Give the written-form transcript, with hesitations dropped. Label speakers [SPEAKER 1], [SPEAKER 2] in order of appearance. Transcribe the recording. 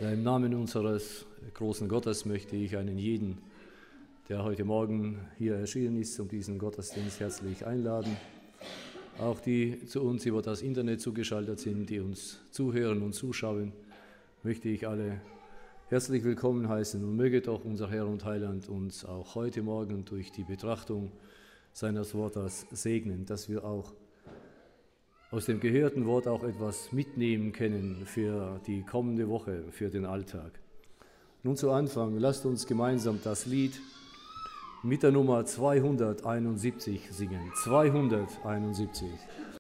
[SPEAKER 1] Ja, im Namen unseres großen Gottes möchte ich einen jeden, der heute Morgen hier erschienen ist, um diesen Gottesdienst herzlich einladen. Auch die zu uns über das Internet zugeschaltet sind, die uns zuhören und zuschauen, möchte ich alle herzlich willkommen heißen und möge doch unser Herr und Heiland uns auch heute Morgen durch die Betrachtung seines Wortes segnen, dass wir auch aus dem gehörten Wort auch etwas mitnehmen können für die kommende Woche, für den Alltag. Nun zu Anfang, lasst uns gemeinsam das Lied mit der Nummer 271 singen. 271.